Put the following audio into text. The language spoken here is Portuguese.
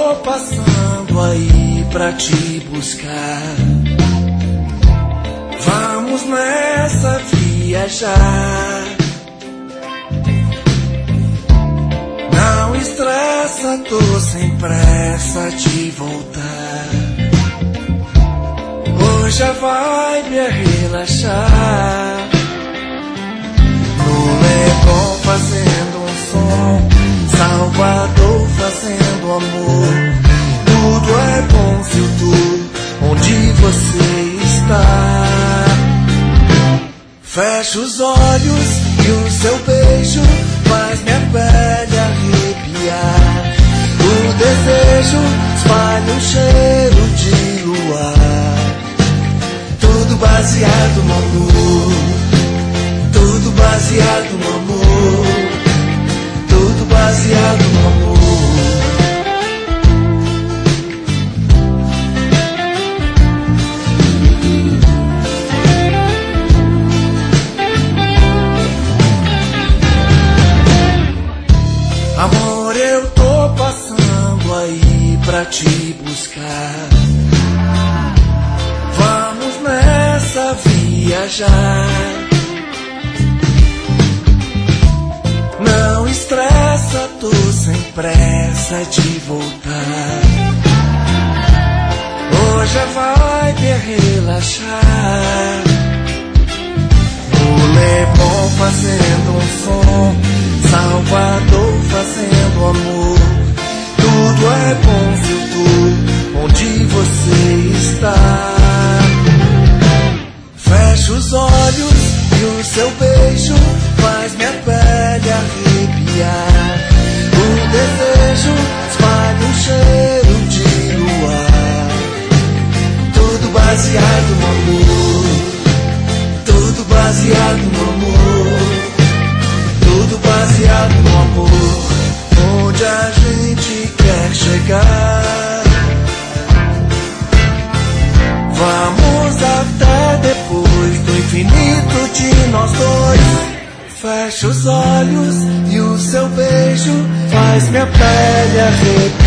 tô passando aí pra te buscar. Vamos nessa viajar. Não estressa, tô sem pressa de voltar. Hoje a vibe é relaxar. No Leblon fazendo um som, Salvador fazendo amor. Tudo é bom se eu tô onde você está. Fecho os olhos e o seu beijo faz minha pele arrepiar. O desejo espalha um cheiro de luar. Tudo baseado no amor. Tudo baseado no amor. Tudo baseado no amor. Amor, eu tô passando aí pra te buscar. Vamos nessa viajar. Não estressa, tô sem pressa de voltar. Hoje a vibe é relaxar. O Leblon fazendo um som, Salvador fazendo amor. Tudo é bom se eu tô onde você está. Fecho os olhos e o seu beijo faz minha pele arrepiar. O desejo espalha um cheiro de luar. Tudo baseado no amor. Tudo baseado no amor. Tudo baseado no amor. Onde a gente quer chegar. Vamos até depois do infinito de nós dois. Fecho os olhos e o seu beijo faz minha pele arrepiar.